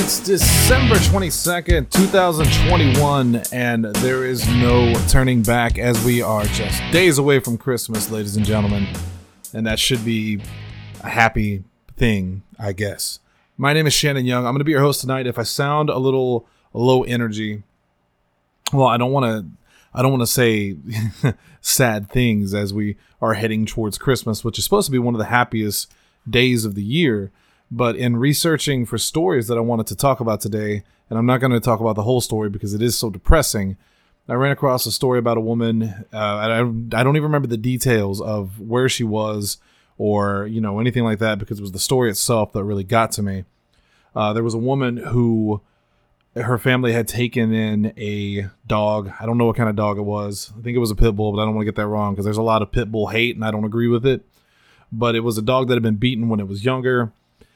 It's December 22nd, 2021, and there is no turning back as we are just days away from Christmas, ladies and gentlemen. And that should be a happy thing, I guess. My name is Shannon Young. I'm going to be your host tonight. If I sound a little low energy, well, I don't want to say sad things as we are heading towards Christmas, which is supposed to be one of the happiest days of the year. But in researching for stories that I wanted to talk about today, and I'm not going to talk about the whole story because it is so depressing, I ran across a story about a woman. I don't even remember the details of where she was or, anything like that, because it was the story itself that really got to me. There was a woman who her family had taken in a dog. I don't know what kind of dog it was. I think it was a pit bull, but I don't want to get that wrong because there's a lot of pit bull hate and I don't agree with it. But it was a dog that had been beaten when it was younger.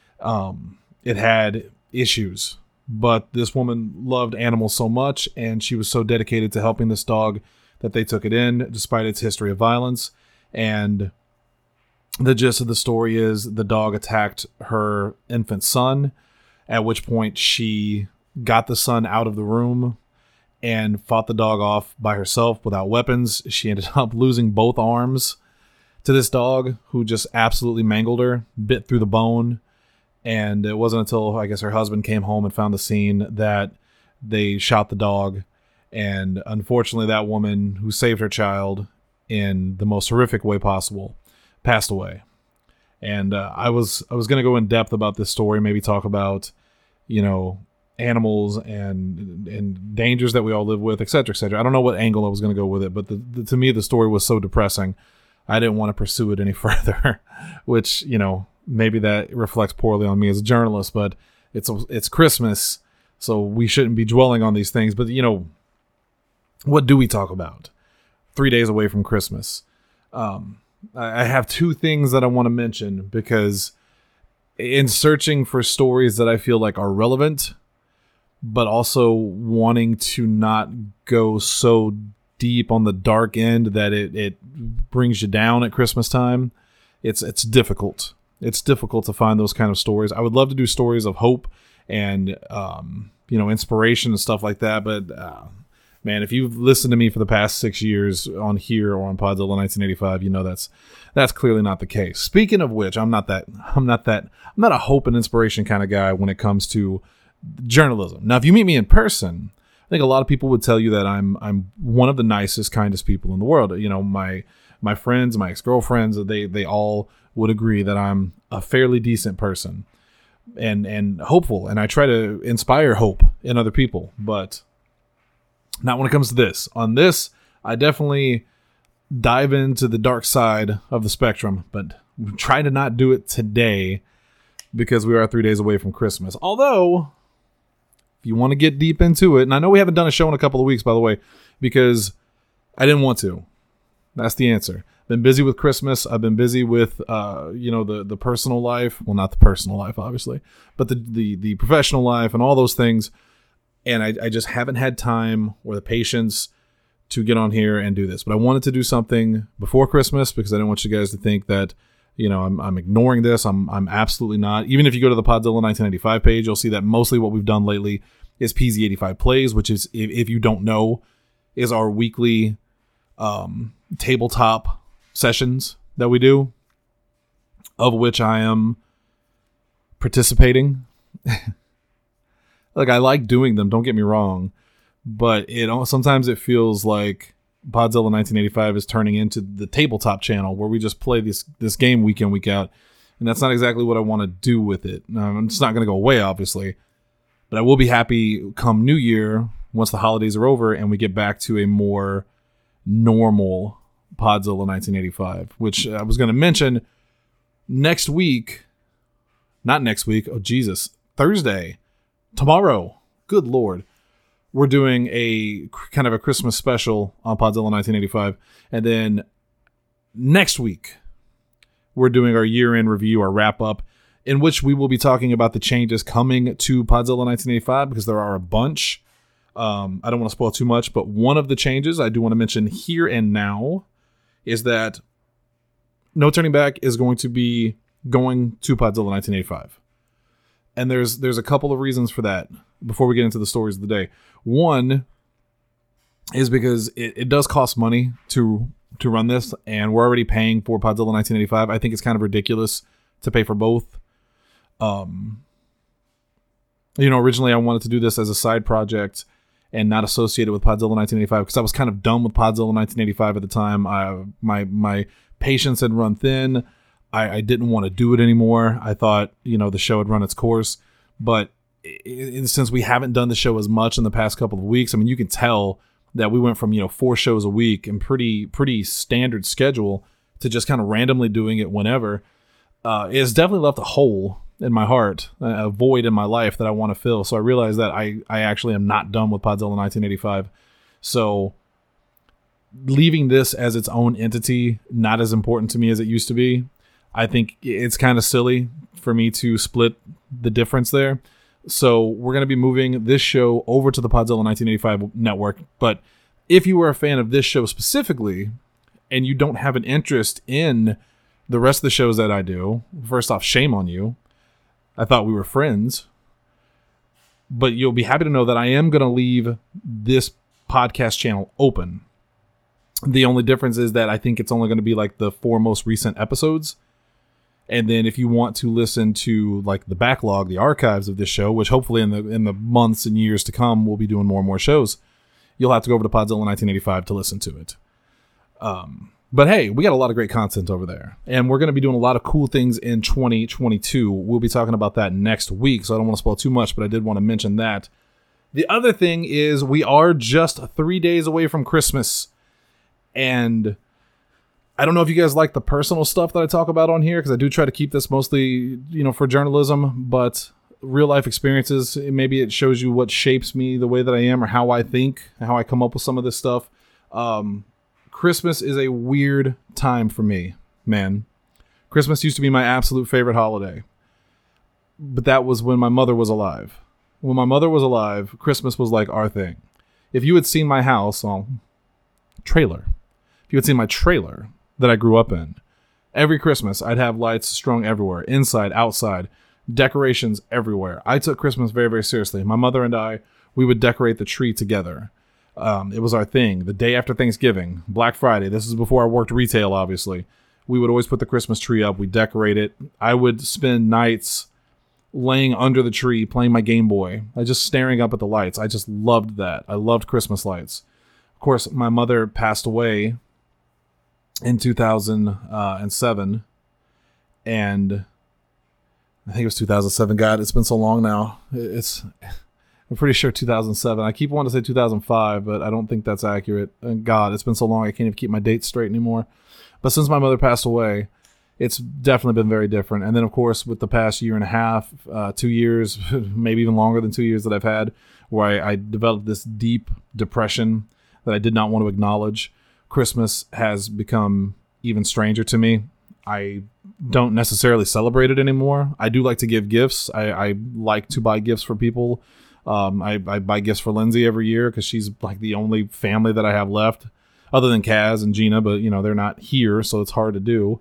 It had issues, but this woman loved animals so much and she was so dedicated to helping this dog that they took it in despite its history of violence. And the gist of the story is the dog attacked her infant son, at which point she got the son out of the room and fought the dog off by herself without weapons. She ended up losing both arms to this dog who just absolutely mangled her, bit through the bone. And it wasn't until, I guess, her husband came home and found the scene that they shot the dog. And unfortunately, that woman who saved her child in the most horrific way possible passed away. And I was going to go in depth about this story, maybe talk about, animals and dangers that we all live with, et cetera, et cetera. I don't know what angle I was going to go with it, but to me, the story was so depressing. I didn't want to pursue it any further, which, maybe that reflects poorly on me as a journalist, but it's Christmas, so we shouldn't be dwelling on these things. But, what do we talk about 3 days away from Christmas? I have two things that I want to mention because in searching for stories that I feel like are relevant, but also wanting to not go so deep on the dark end that it brings you down at Christmas time, it's difficult. It's difficult to find those kind of stories. I would love to do stories of hope and, inspiration and stuff like that. But, man, if you've listened to me for the past 6 years on here or on Podzilla 1985, that's clearly not the case. Speaking of which, I'm not a hope and inspiration kind of guy when it comes to journalism. Now, if you meet me in person, I think a lot of people would tell you that I'm one of the nicest, kindest people in the world. My friends, my ex-girlfriends, they all would agree that I'm a fairly decent person and hopeful, and I try to inspire hope in other people, but not when it comes to this. On this, I definitely dive into the dark side of the spectrum, but try to not do it today because we are 3 days away from Christmas. Although, if you want to get deep into it, and I know we haven't done a show in a couple of weeks, by the way, because I didn't want to. That's the answer. Been busy with Christmas. I've been busy with, the personal life. Well, not the personal life, obviously, but the professional life and all those things. And I just haven't had time or the patience to get on here and do this. But I wanted to do something before Christmas because I didn't want you guys to think that, I'm ignoring this. I'm absolutely not. Even if you go to the Podzilla 1995 page, you'll see that mostly what we've done lately is PZ85 Plays, which is, if you don't know, is our weekly tabletop sessions that we do, of which I am participating. Like, I like doing them, don't get me wrong, but sometimes it feels like Podzilla 1985 is turning into the tabletop channel where we just play this game week in, week out, and that's not exactly what I want to do with it. It's not going to go away, obviously, but I will be happy come New Year, once the holidays are over and we get back to a more normal Podzilla 1985, which I was going to mention Thursday, tomorrow, good Lord, we're doing a kind of a Christmas special on Podzilla 1985. And then next week, we're doing our year-end review, our wrap-up, in which we will be talking about the changes coming to Podzilla 1985 because there are a bunch. I don't want to spoil too much, but one of the changes I do want to mention here and now is that No Turning Back is going to be going to Podzilla 1985. And there's a couple of reasons for that before we get into the stories of the day. One is because it does cost money to run this, and we're already paying for Podzilla 1985. I think it's kind of ridiculous to pay for both. Originally I wanted to do this as a side project and not associated with Podzilla 1985 because I was kind of done with Podzilla 1985 at the time. My patience had run thin. I didn't want to do it anymore. I thought, the show had run its course. But since we haven't done the show as much in the past couple of weeks, I mean, you can tell that we went from, 4 shows a week and pretty standard schedule to just kind of randomly doing it whenever. It's definitely left a hole in my heart, a void in my life that I want to fill. So I realized that I actually am not done with Podzilla 1985. So leaving this as its own entity, not as important to me as it used to be, I think it's kind of silly for me to split the difference there. So we're going to be moving this show over to the Podzilla 1985 network. But if you were a fan of this show specifically, and you don't have an interest in the rest of the shows that I do, first off, shame on you. I thought we were friends. But you'll be happy to know that I am going to leave this podcast channel open. The only difference is that I think it's only going to be like the 4 most recent episodes. And then if you want to listen to like the backlog, the archives of this show, which hopefully in the months and years to come, we'll be doing more and more shows, you'll have to go over to Podzilla 1985 to listen to it. But hey, we got a lot of great content over there. And we're going to be doing a lot of cool things in 2022. We'll be talking about that next week, so I don't want to spoil too much, but I did want to mention that. The other thing is we are just 3 days away from Christmas. And I don't know if you guys like the personal stuff that I talk about on here, because I do try to keep this mostly, for journalism, but real life experiences, maybe it shows you what shapes me the way that I am or how I think, how I come up with some of this stuff. Christmas is a weird time for me, man. Christmas used to be my absolute favorite holiday, but that was when my mother was alive. When my mother was alive, Christmas was like our thing. If you had seen my house, trailer, if you had seen my trailer that I grew up in, every Christmas I'd have lights strung everywhere, inside, outside, decorations everywhere. I took Christmas very, very seriously. My mother and I, we would decorate the tree together. It was our thing. The day after Thanksgiving, Black Friday, this is before I worked retail, obviously, we would always put the Christmas tree up. We decorate it. I would spend nights laying under the tree playing my Game Boy. I just staring up at the lights. I just loved that. I loved Christmas lights. Of course, my mother passed away in 2007, and I think it was 2007. God, it's been so long now. I'm pretty sure 2007. I keep wanting to say 2005, but I don't think that's accurate. And God, it's been so long I can't even keep my dates straight anymore. But since my mother passed away, it's definitely been very different. And then, of course, with the past year and a half, 2 years, maybe even longer than 2 years that I've had, where I developed this deep depression that I did not want to acknowledge, Christmas has become even stranger to me. I don't necessarily celebrate it anymore. I do like to give gifts. I like to buy gifts for people. I buy gifts for Lindsay every year because she's like the only family that I have left other than Kaz and Gina, but they're not here, so it's hard to do.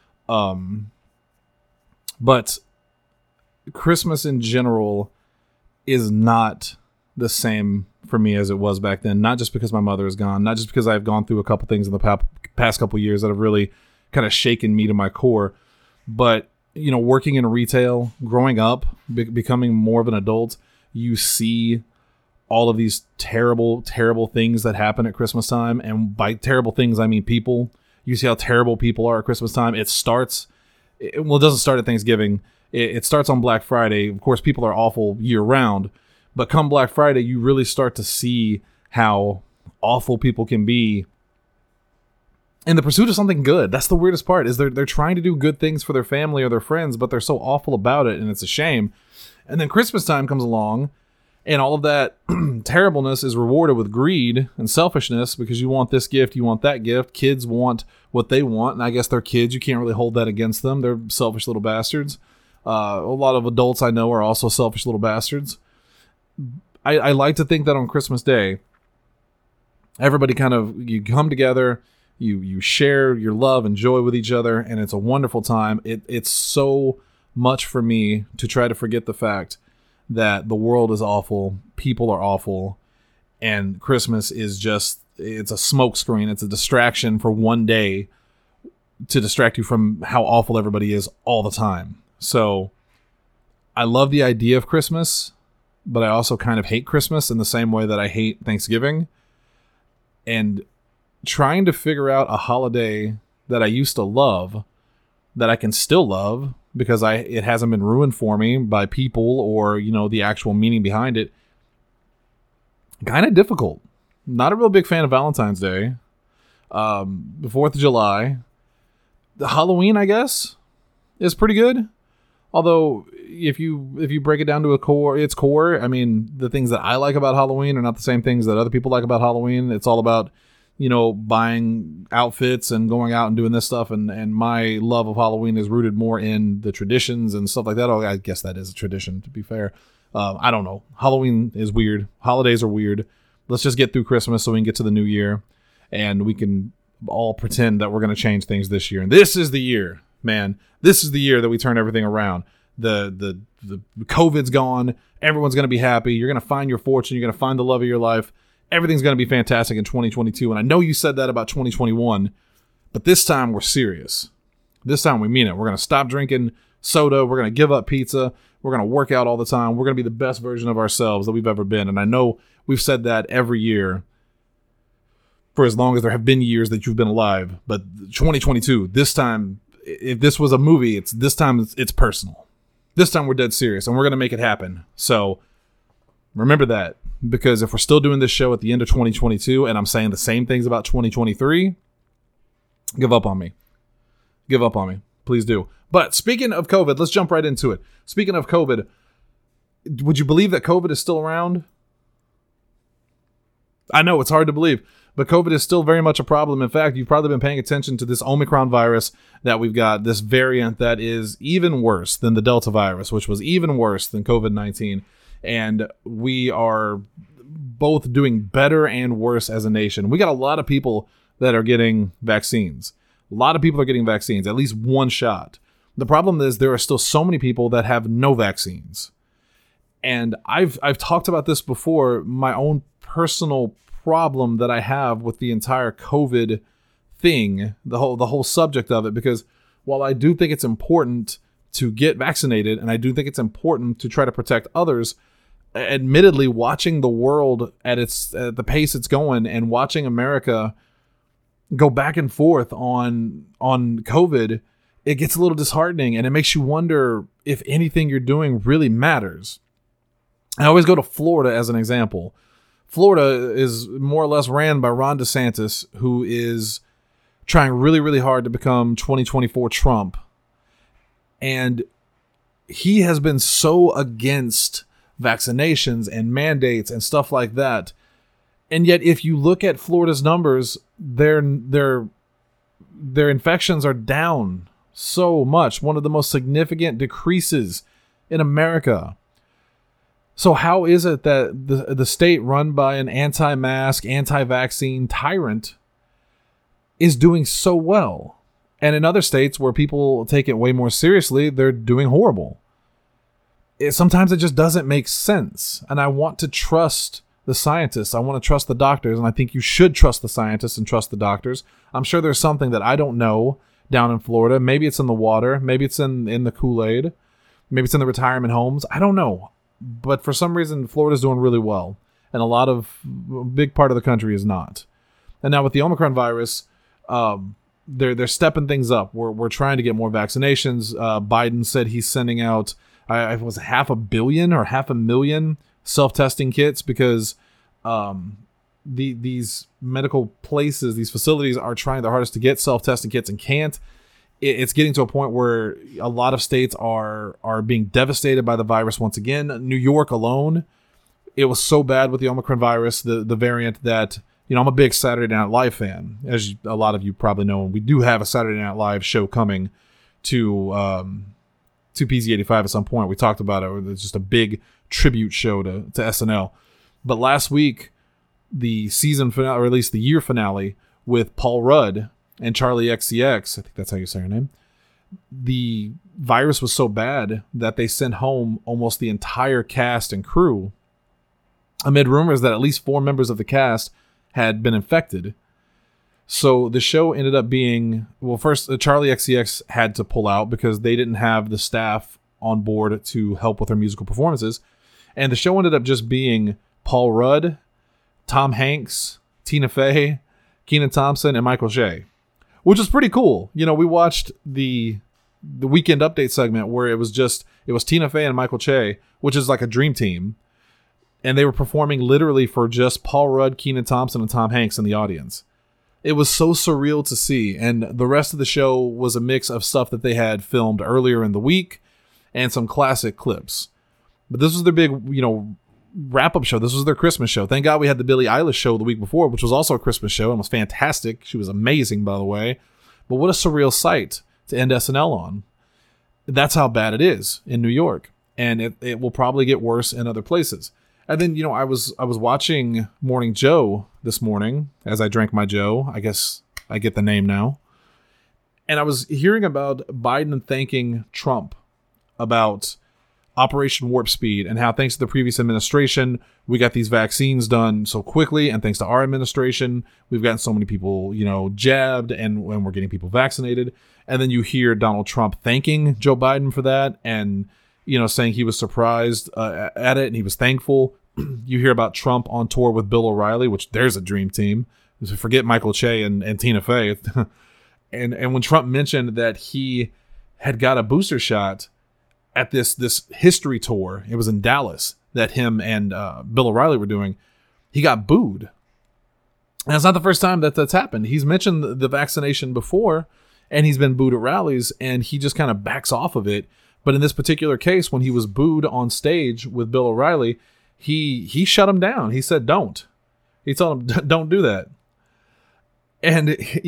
But Christmas in general is not the same for me as it was back then, not just because my mother is gone, not just because I've gone through a couple things in the past couple years that have really kind of shaken me to my core, but working in retail, growing up, becoming more of an adult, you see all of these terrible, terrible things that happen at Christmas time. And by terrible things, I mean people. You see how terrible people are at Christmas time. It doesn't start at Thanksgiving. It starts on Black Friday. Of course, people are awful year round. But come Black Friday, you really start to see how awful people can be in the pursuit of something good. That's the weirdest part, is they're trying to do good things for their family or their friends, but they're so awful about it, and it's a shame. And then Christmas time comes along, and all of that terribleness is rewarded with greed and selfishness, because you want this gift, you want that gift. Kids want what they want, and I guess they're kids. You can't really hold that against them. They're selfish little bastards. A lot of adults I know are also selfish little bastards. I like to think that on Christmas Day, everybody you come together, you share your love and joy with each other, and it's a wonderful time. It's so much for me to try to forget the fact that the world is awful, people are awful, and Christmas is just, it's a smokescreen. It's a distraction for one day to distract you from how awful everybody is all the time. So I love the idea of Christmas, but I also kind of hate Christmas in the same way that I hate Thanksgiving. And trying to figure out a holiday that I used to love, that I can still love because it hasn't been ruined for me by people or, the actual meaning behind it, kind of difficult. Not a real big fan of Valentine's Day. The 4th of July. The Halloween, I guess, is pretty good. Although, if you break it down to its core, I mean, the things that I like about Halloween are not the same things that other people like about Halloween. It's all about, buying outfits and going out and doing this stuff. And my love of Halloween is rooted more in the traditions and stuff like that. Oh, I guess that is a tradition, to be fair. I don't know. Halloween is weird. Holidays are weird. Let's just get through Christmas so we can get to the new year. And we can all pretend that we're going to change things this year. And this is the year, man. This is the year that we turn everything around. The COVID's gone. Everyone's going to be happy. You're going to find your fortune. You're going to find the love of your life. Everything's going to be fantastic in 2022. And I know you said that about 2021, but this time we're serious. This time we mean it. We're going to stop drinking soda. We're going to give up pizza. We're going to work out all the time. We're going to be the best version of ourselves that we've ever been. And I know we've said that every year for as long as there have been years that you've been alive. But 2022, this time, if this was a movie, it's personal. This time we're dead serious, and we're going to make it happen. So remember that, because if we're still doing this show at the end of 2022 and I'm saying the same things about 2023, give up on me. Give up on me. Please do. But speaking of COVID, let's jump right into it. Speaking of COVID, would you believe that COVID is still around? I know it's hard to believe, but COVID is still very much a problem. In fact, you've probably been paying attention to this Omicron virus that we've got, this variant that is even worse than the Delta virus, which was even worse than COVID-19. And we are both doing better and worse as a nation. We got a lot of people that are getting vaccines. A lot of people are getting vaccines, at least one shot. The problem is there are still so many people that have no vaccines. And I've talked about this before, my own personal problem that I have with the entire COVID thing, the whole subject of it, because while I do think it's important to get vaccinated, and I do think it's important to try to protect others, admittedly, watching the world at the pace it's going, and watching America go back and forth on COVID, it gets a little disheartening, and it makes you wonder if anything you're doing really matters. I always go to Florida as an example. Florida is more or less ran by Ron DeSantis, who is trying really, really hard to become 2024 Trump. And he has been so against vaccinations and mandates and stuff like that. And yet, if you look at Florida's numbers, their infections are down so much. One of the most significant decreases in America. So how is it that the state run by an anti-mask, anti-vaccine tyrant is doing so well? And in other states where people take it way more seriously, they're doing horrible. Sometimes it just doesn't make sense. And I want to trust the scientists. I want to trust the doctors. And I think you should trust the scientists and trust the doctors. I'm sure there's something that I don't know down in Florida. Maybe it's in the water. Maybe it's in the Kool-Aid. Maybe it's in the retirement homes. I don't know. But for some reason, Florida's doing really well. And a big part of the country is not. And now with the Omicron virus, they're stepping things up. We're trying to get more vaccinations. Biden said he's sending out, it was 500 million or 500,000 self-testing kits, because these medical places, these facilities are trying their hardest to get self-testing kits and can't. It's getting to a point where a lot of states are being devastated by the virus once again. New York alone, it was so bad with the Omicron virus, the variant, that, I'm a big Saturday Night Live fan, as a lot of you probably know. And we do have a Saturday Night Live show coming to PZ85 at some point. We talked about it. It's just a big tribute show to SNL. But last week, the season finale, or at least the year finale, with Paul Rudd and Charlie XCX, I think that's how you say her name, the virus was so bad that they sent home almost the entire cast and crew amid rumors that at least 4 members of the cast had been infected. So the show ended up being, well, first Charlie XCX had to pull out because they didn't have the staff on board to help with their musical performances. And the show ended up just being Paul Rudd, Tom Hanks, Tina Fey, Kenan Thompson, and Michael Che, which was pretty cool. You know, we watched the weekend update segment where it was Tina Fey and Michael Che, which is like a dream team. And they were performing literally for just Paul Rudd, Kenan Thompson, and Tom Hanks in the audience. It was so surreal to see. And the rest of the show was a mix of stuff that they had filmed earlier in the week and some classic clips. But this was their big, wrap-up show. This was their Christmas show. Thank God we had the Billie Eilish show the week before, which was also a Christmas show and was fantastic. She was amazing, by the way. But what a surreal sight to end SNL on. That's how bad it is in New York. And it will probably get worse in other places. And then, I was watching Morning Joe this morning as I drank my Joe. I guess I get the name now. And I was hearing about Biden thanking Trump about Operation Warp Speed and how thanks to the previous administration, we got these vaccines done so quickly. And thanks to our administration, we've gotten so many people, jabbed and we're getting people vaccinated. And then you hear Donald Trump thanking Joe Biden for that and saying he was surprised at it and he was thankful. You hear about Trump on tour with Bill O'Reilly, which there's a dream team. Forget Michael Che and Tina Fey. and when Trump mentioned that he had got a booster shot at this history tour, it was in Dallas, that him and Bill O'Reilly were doing, he got booed. And it's not the first time that's happened. He's mentioned the vaccination before, and he's been booed at rallies, and he just kind of backs off of it. But in this particular case, when he was booed on stage with Bill O'Reilly, he shut him down. He said, don't. He told him, don't do that. And,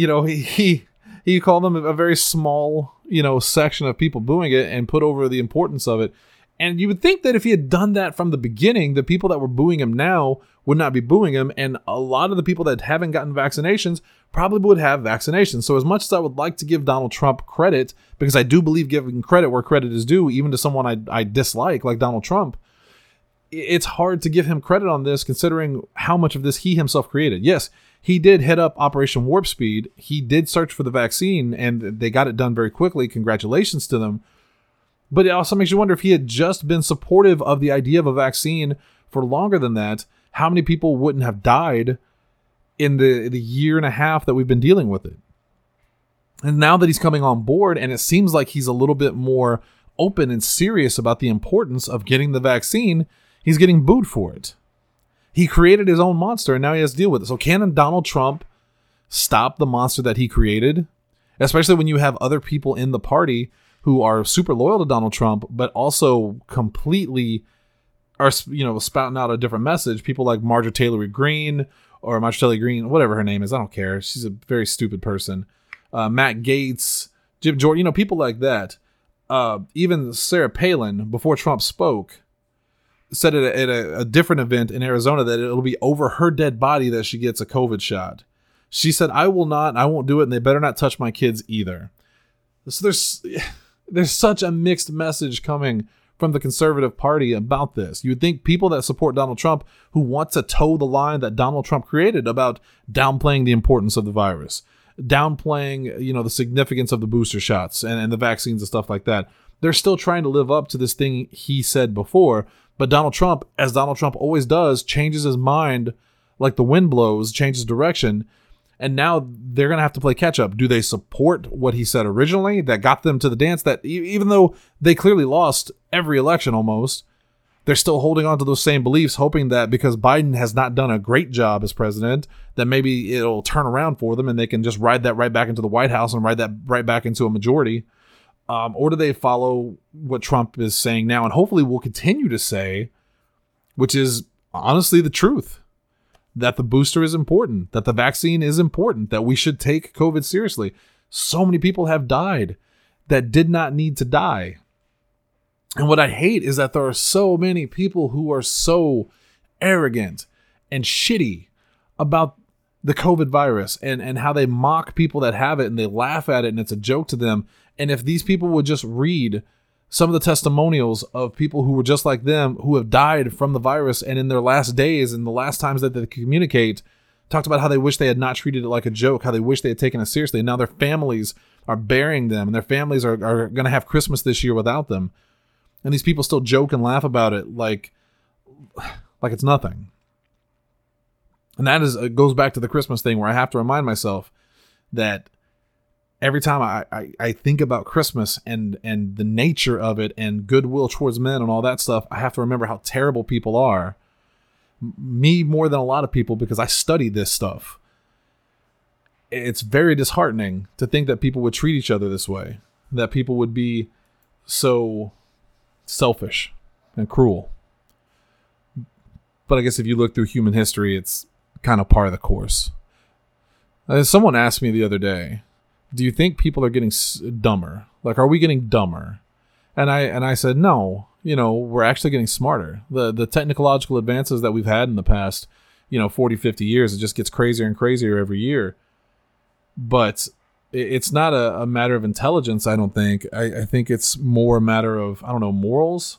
he called them a very small, section of people booing it and put over the importance of it. And you would think that if he had done that from the beginning, the people that were booing him now would not be booing him. And a lot of the people that haven't gotten vaccinations probably would have vaccinations. So as much as I would like to give Donald Trump credit, because I do believe giving credit where credit is due, even to someone I dislike, like Donald Trump, it's hard to give him credit on this considering how much of this he himself created. Yes, he did head up Operation Warp Speed. He did search for the vaccine and they got it done very quickly. Congratulations to them. But it also makes you wonder if he had just been supportive of the idea of a vaccine for longer than that, how many people wouldn't have died in the year and a half that we've been dealing with it. And now that he's coming on board and it seems like he's a little bit more open and serious about the importance of getting the vaccine, he's getting booed for it. He created his own monster and now he has to deal with it. So can Donald Trump stop the monster that he created? Especially when you have other people in the party who are super loyal to Donald Trump, but also completely are, spouting out a different message. People like Marjorie Taylor Greene, whatever her name is. I don't care. She's a very stupid person. Matt Gaetz, Jim Jordan, people like that. Even Sarah Palin, before Trump spoke, said at a different event in Arizona that it'll be over her dead body that she gets a COVID shot. She said, I won't do it, and they better not touch my kids either. So there's such a mixed message coming from the conservative party about this. You would think people that support Donald Trump, who want to toe the line that Donald Trump created about downplaying the importance of the virus, downplaying, the significance of the booster shots and the vaccines and stuff like that, they're still trying to live up to this thing he said before. But Donald Trump, as Donald Trump always does, changes his mind like the wind blows, changes direction. And now they're going to have to play catch up. Do they support what he said originally that got them to the dance, that even though they clearly lost every election almost, they're still holding on to those same beliefs, hoping that because Biden has not done a great job as president, that maybe it'll turn around for them and they can just ride that right back into the White House and ride that right back into a majority? Or do they follow what Trump is saying now and hopefully will continue to say, which is honestly the truth? That the booster is important, that the vaccine is important, that we should take COVID seriously. So many people have died that did not need to die. And what I hate is that there are so many people who are so arrogant and shitty about the COVID virus and how they mock people that have it and they laugh at it and it's a joke to them. And if these people would just read some of the testimonials of people who were just like them, who have died from the virus, and in their last days and the last times that they communicate, talked about how they wish they had not treated it like a joke, how they wish they had taken it seriously. And now their families are burying them, and their families are going to have Christmas this year without them. And these people still joke and laugh about it like it's nothing. And that is, it goes back to the Christmas thing where I have to remind myself that every time I think about Christmas and the nature of it and goodwill towards men and all that stuff, I have to remember how terrible people are. Me more than a lot of people, because I study this stuff. It's very disheartening to think that people would treat each other this way, that people would be so selfish and cruel. But I guess if you look through human history, it's kind of par of the course. Someone asked me the other day, do you think people are getting dumber? Like, are we getting dumber? And I said, no, we're actually getting smarter. The technological advances that we've had in the past, 40, 50 years, it just gets crazier and crazier every year. But it's not a matter of intelligence, I don't think. I think it's more a matter of, morals.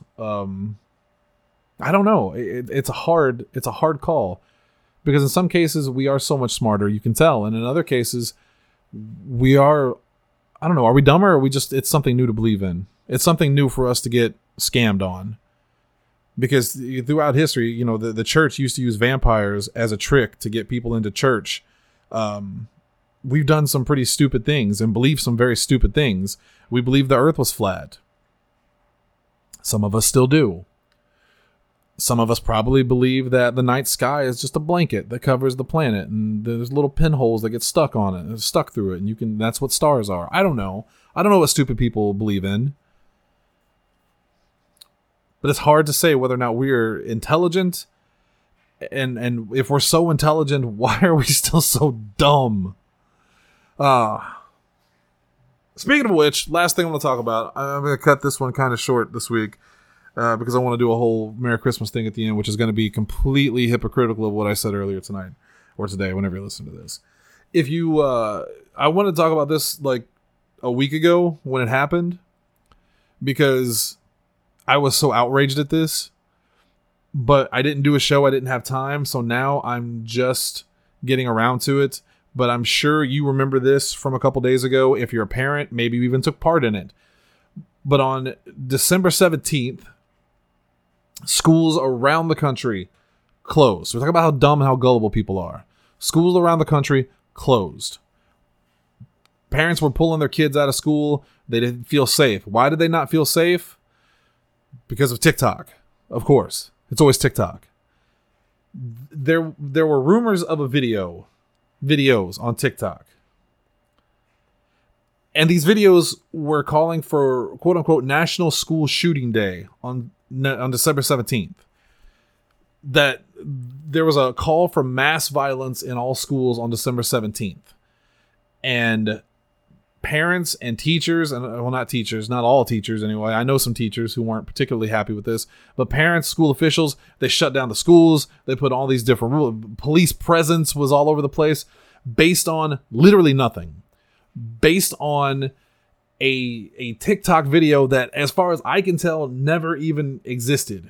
I don't know. It's a hard call, because in some cases we are so much smarter, you can tell. And in other cases we are, are we dumber, or are we just, it's something new to believe in. It's something new for us to get scammed on. Because throughout history, the church used to use vampires as a trick to get people into church. We've done some pretty stupid things and believe some very stupid things. We believe the earth was flat. Some of us still do. Some of us probably believe that the night sky is just a blanket that covers the planet, and there's little pinholes that get stuck on it, stuck through it, and that's what stars are. I don't know. I don't know what stupid people believe in. But it's hard to say whether or not we're intelligent, and if we're so intelligent, why are we still so dumb? Speaking of which, last thing I'm going to talk about, I'm going to cut this one kind of short this week, because I want to do a whole Merry Christmas thing at the end, which is going to be completely hypocritical of what I said earlier tonight, or today, whenever you listen to this. I want to talk about this like a week ago when it happened, because I was so outraged at this, but I didn't do a show. I didn't have time. So now I'm just getting around to it. But I'm sure you remember this from a couple days ago. If you're a parent, maybe you even took part in it. But on December 17th, schools around the country closed. We're talking about how dumb and how gullible people are. Schools around the country closed. Parents were pulling their kids out of school. They didn't feel safe. Why did they not feel safe? Because of TikTok. Of course. It's always TikTok. There were rumors of videos on TikTok. And these videos were calling for quote unquote National School Shooting Day on December 17th. That there was a call for mass violence in all schools on December 17th. And parents and teachers, and well, not teachers, not all teachers anyway. I know some teachers who weren't particularly happy with this, but parents, school officials, they shut down the schools. They put all these different rules. Police presence was all over the place based on literally nothing. Based on a TikTok video that, as far as I can tell, never even existed.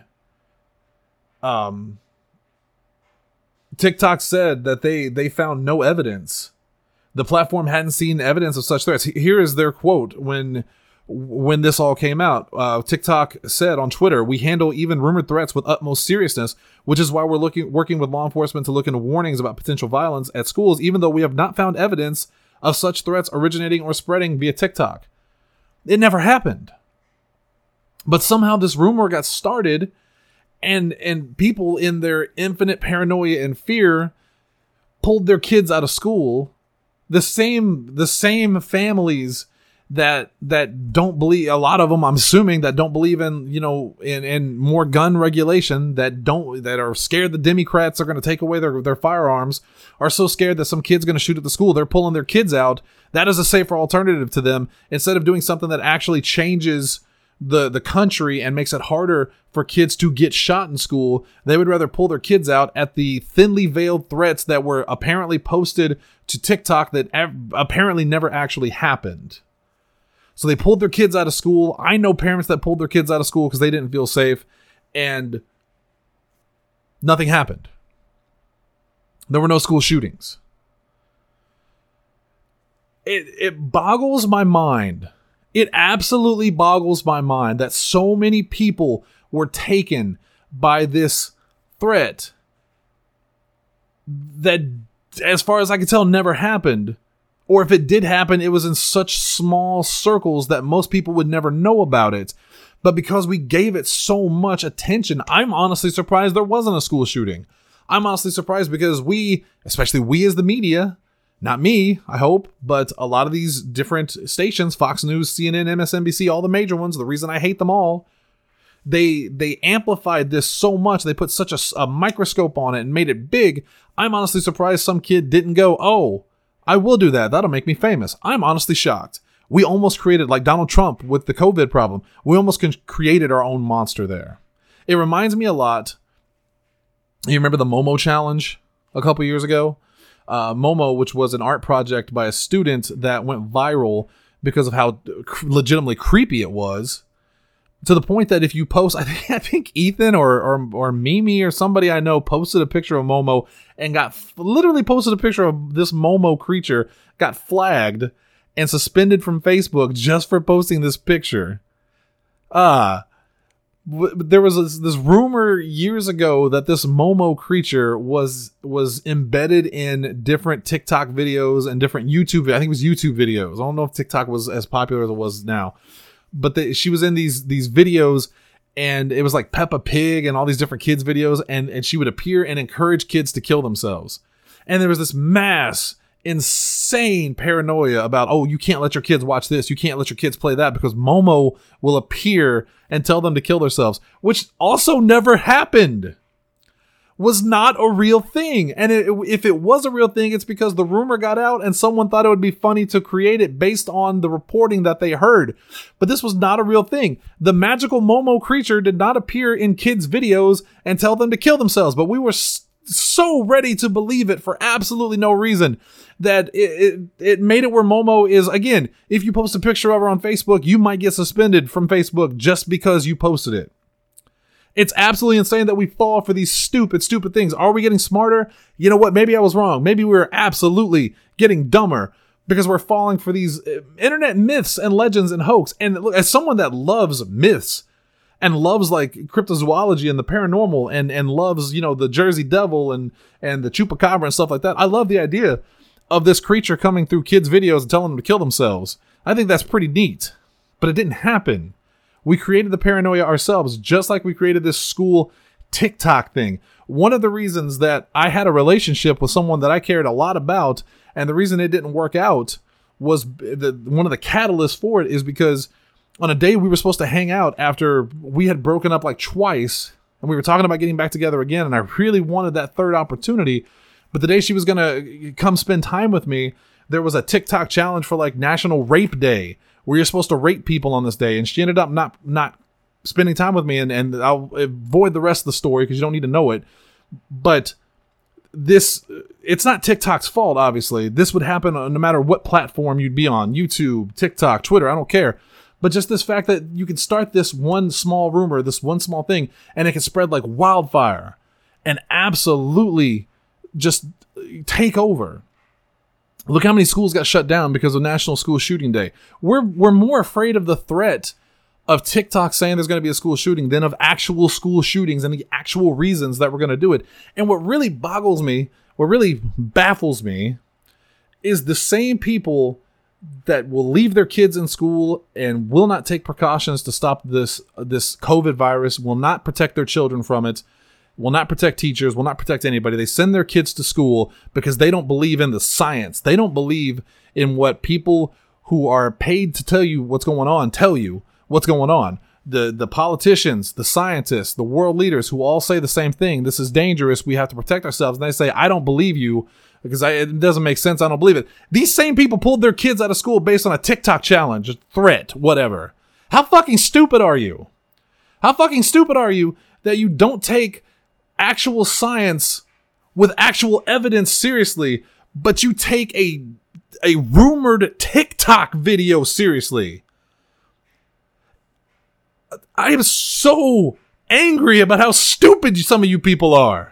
TikTok said that they found no evidence. The platform hadn't seen evidence of such threats. Here is their quote when this all came out. TikTok said on Twitter, "We handle even rumored threats with utmost seriousness, which is why we're working with law enforcement to look into warnings about potential violence at schools, even though we have not found evidence of such threats originating or spreading via TikTok." It never happened. But somehow this rumor got started, and people in their infinite paranoia and fear pulled their kids out of school. The same families that don't believe, a lot of them, I'm assuming, that don't believe in, in more gun regulation, that are scared the Democrats are going to take away their firearms, are so scared that some kid's going to shoot at the school, they're pulling their kids out. That is a safer alternative to them, instead of doing something that actually changes the country and makes it harder for kids to get shot in school. They would rather pull their kids out at the thinly veiled threats that were apparently posted to TikTok that apparently never actually happened. So they pulled their kids out of school. I know parents that pulled their kids out of school because they didn't feel safe, and nothing happened. There were no school shootings. It boggles my mind. It absolutely boggles my mind that so many people were taken by this threat that, as far as I can tell, never happened. Or if it did happen, it was in such small circles that most people would never know about it. But because we gave it so much attention, I'm honestly surprised there wasn't a school shooting. I'm honestly surprised because we, especially we as the media, not me, I hope, but a lot of these different stations, Fox News, CNN, MSNBC, all the major ones, the reason I hate them all, they amplified this so much. They put such a microscope on it and made it big. I'm honestly surprised some kid didn't go, oh, I will do that. That'll make me famous. I'm honestly shocked. We almost created, like Donald Trump with the COVID problem, we almost created our own monster there. It reminds me a lot. You remember the Momo challenge a couple years ago? Momo, which was an art project by a student that went viral because of how legitimately creepy it was, to the point that if you post, I think Ethan or Mimi or somebody I know posted a picture of Momo and literally posted a picture of this Momo creature, got flagged and suspended from Facebook just for posting this picture. There was this rumor years ago that this Momo creature was embedded in different TikTok videos and different YouTube. I think it was YouTube videos. I don't know if TikTok was as popular as it was now, but she was in these videos, and it was like Peppa Pig and all these different kids videos, and she would appear and encourage kids to kill themselves. And there was this mass insane paranoia about, oh, you can't let your kids watch this, you can't let your kids play that, because Momo will appear and tell them to kill themselves, which also never happened. Was not a real thing. And if it was a real thing, it's because the rumor got out and someone thought it would be funny to create it based on the reporting that they heard. But this was not a real thing. The magical Momo creature did not appear in kids' videos and tell them to kill themselves, but we were so ready to believe it for absolutely no reason that it made it where Momo is, again, if you post a picture of her on Facebook, you might get suspended from Facebook just because you posted it. It's absolutely insane that we fall for these stupid things. Are we getting smarter? You know what? Maybe I was wrong. Maybe we're absolutely getting dumber because we're falling for these internet myths and legends and hoax. And look, as someone that loves myths and loves like cryptozoology and the paranormal and loves, the Jersey Devil and the Chupacabra and stuff like that, I love the idea of this creature coming through kids' videos and telling them to kill themselves. I think that's pretty neat, but it didn't happen. We created the paranoia ourselves, just like we created this school TikTok thing. One of the reasons that I had a relationship with someone that I cared a lot about, and the reason it didn't work out was one of the catalysts for it is because on a day we were supposed to hang out after we had broken up like twice, and we were talking about getting back together again, and I really wanted that third opportunity. But the day she was going to come spend time with me, there was a TikTok challenge for like National Rape Day, where you're supposed to rape people on this day. And she ended up not spending time with me, and I'll avoid the rest of the story because you don't need to know it. But it's not TikTok's fault, obviously. This would happen no matter what platform you'd be on, YouTube, TikTok, Twitter, I don't care. But just this fact that you can start this one small rumor, this one small thing, and it can spread like wildfire and absolutely just take over. Look how many schools got shut down because of National School Shooting Day. We're more afraid of the threat of TikTok saying there's going to be a school shooting than of actual school shootings and the actual reasons that we're going to do it. And what really boggles me, what really baffles me, is the same people that will leave their kids in school and will not take precautions to stop this COVID virus, will not protect their children from it, will not protect teachers, will not protect anybody. They send their kids to school because they don't believe in the science. They don't believe in what people who are paid to tell you what's going on tell you what's going on. The politicians, the scientists, the world leaders who all say the same thing. This is dangerous. We have to protect ourselves. And they say, I don't believe you because it doesn't make sense. I don't believe it. These same people pulled their kids out of school based on a TikTok challenge, a threat, whatever. How fucking stupid are you? How fucking stupid are you that you don't take actual science with actual evidence seriously, but you take a rumored TikTok video seriously? I am so angry about how stupid some of you people are.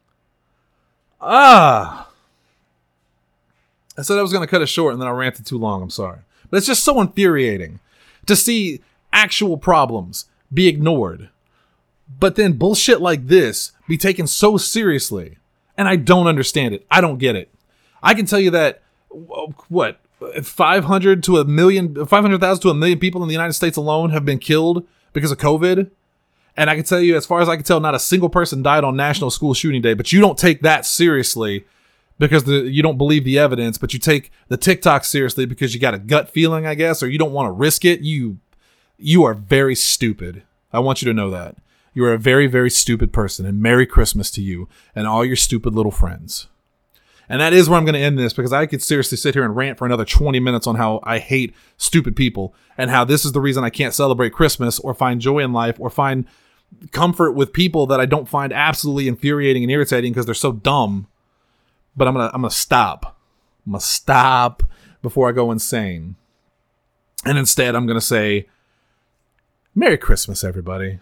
I said I was going to cut it short and then I ranted too long. I'm sorry. But it's just so infuriating to see actual problems be ignored. But then bullshit like this be taken so seriously. And I don't understand it. I don't get it. I can tell you that, 500,000 to 1 million people in the United States alone have been killed because of COVID. And I can tell you, as far as I can tell, not a single person died on National School Shooting Day. But you don't take that seriously because you don't believe the evidence. But you take the TikTok seriously because you got a gut feeling, I guess, or you don't want to risk it. You are very stupid. I want you to know that. You are a very, very stupid person. And Merry Christmas to you and all your stupid little friends. And that is where I'm going to end this, because I could seriously sit here and rant for another 20 minutes on how I hate stupid people and how this is the reason I can't celebrate Christmas or find joy in life or find comfort with people that I don't find absolutely infuriating and irritating because they're so dumb. But I'm going to stop. I'm going to stop before I go insane. And instead, I'm going to say, Merry Christmas, everybody.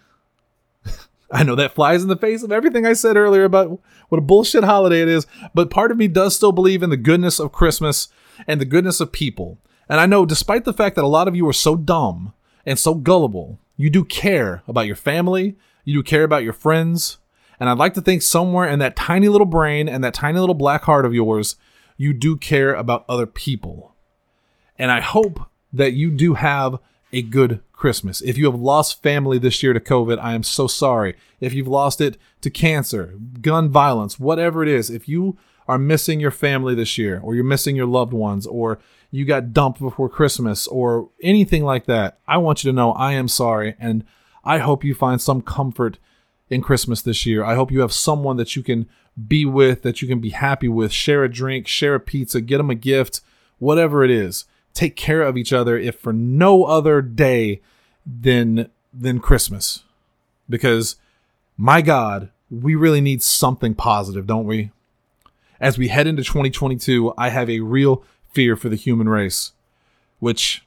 I know that flies in the face of everything I said earlier about what a bullshit holiday it is, but part of me does still believe in the goodness of Christmas and the goodness of people. And I know despite the fact that a lot of you are so dumb and so gullible, you do care about your family, you do care about your friends, and I'd like to think somewhere in that tiny little brain and that tiny little black heart of yours, you do care about other people. And I hope that you do have a good Christmas. If you have lost family this year to COVID, I am so sorry. If you've lost it to cancer, gun violence, whatever it is, if you are missing your family this year, or you're missing your loved ones, or you got dumped before Christmas, or anything like that, I want you to know I am sorry, and I hope you find some comfort in Christmas this year. I hope you have someone that you can be with, that you can be happy with, share a drink, share a pizza, get them a gift, whatever it is. Take care of each other, if for no other day than Christmas. Because, my God, we really need something positive, don't we? As we head into 2022, I have a real fear for the human race, which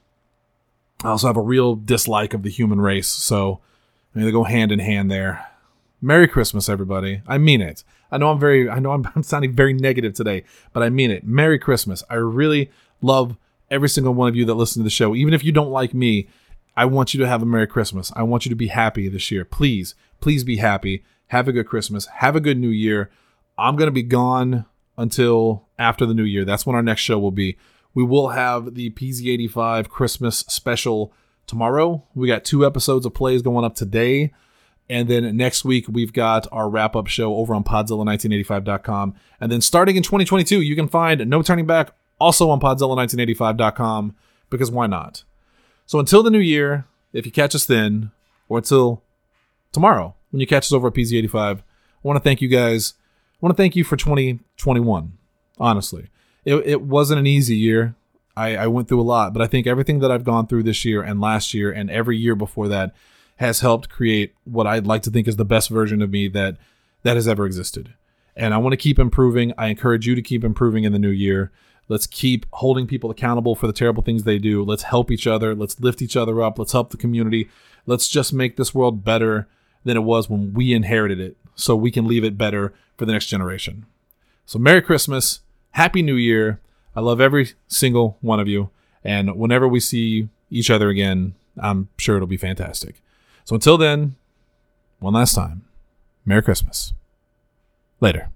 I also have a real dislike of the human race. So they go hand in hand there. Merry Christmas, everybody. I mean it. I know I'm sounding very negative today, but I mean it. Merry Christmas. I really love every single one of you that listen to the show. Even if you don't like me, I want you to have a Merry Christmas. I want you to be happy this year. Please be happy. Have a good Christmas. Have a good New Year. I'm going to be gone until after the New Year. That's when our next show will be. We will have the PZ85 Christmas special tomorrow. We got 2 episodes of plays going up today. And then next week, we've got our wrap-up show over on Podzilla1985.com. And then starting in 2022, you can find No Turning Back also on Podzilla1985.com, because why not? So until the new year, if you catch us then, or until tomorrow when you catch us over at PZ85, I want to thank you guys. I want to thank you for 2021, honestly. It wasn't an easy year. I went through a lot, but I think everything that I've gone through this year and last year and every year before that has helped create what I'd like to think is the best version of me that has ever existed. And I want to keep improving. I encourage you to keep improving in the new year. Let's keep holding people accountable for the terrible things they do. Let's help each other. Let's lift each other up. Let's help the community. Let's just make this world better than it was when we inherited it, so we can leave it better for the next generation. So Merry Christmas. Happy New Year. I love every single one of you. And whenever we see each other again, I'm sure it'll be fantastic. So until then, one last time, Merry Christmas. Later.